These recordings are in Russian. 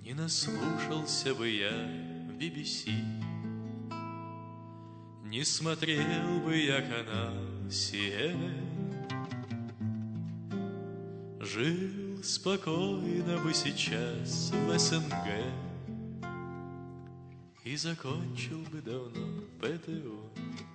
Не наслушался бы я BBC, не смотрел бы я канал CNN, жил спокойно бы сейчас в СНГ и закончил бы давно ПТУ.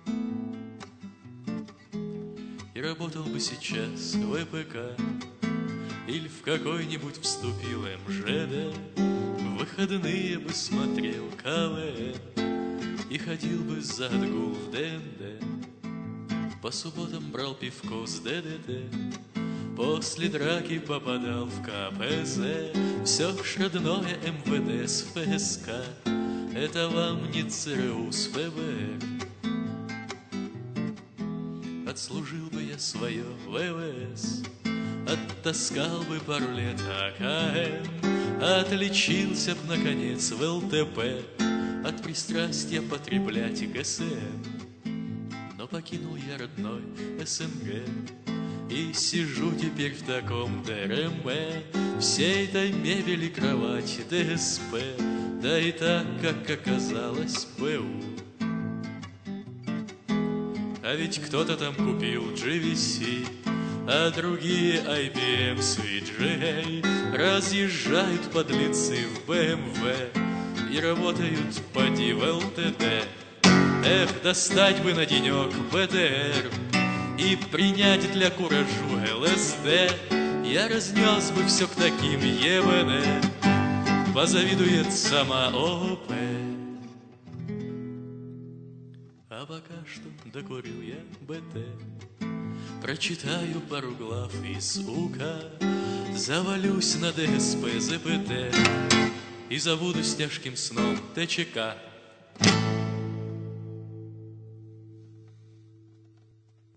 И работал бы сейчас в ВПК или в какой-нибудь вступил МЖД. В выходные бы смотрел КВН и ходил бы за отгул в ДНД. По субботам брал пивко с ДДТ, после драки попадал в КПЗ. Все шродное МВД с ФСК, это вам не ЦРУ с ФБР. Отслужил бы я свое ВВС, оттаскал бы пару лет АКМ, отличился б, наконец, в ЛТП от пристрастия потреблять ГСМ. Но покинул я родной СНГ и сижу теперь в таком ДРМ, всей этой мебели, кровати, ДСП, да и так, как оказалось, ПУ. А ведь кто-то там купил GVC, а другие IBM CJ. Разъезжают подлецы в BMW и работают поди в ЛТД. Эх, достать бы на денек БТР и принять для куражу ЛСД. Я разнес бы все к таким ЕБН, позавидует сама ОП. А пока что докурю я БТ, прочитаю пару глав из УК, завалюсь на ДСП, ЗПТ и забуду с тяжким сном ТЧК.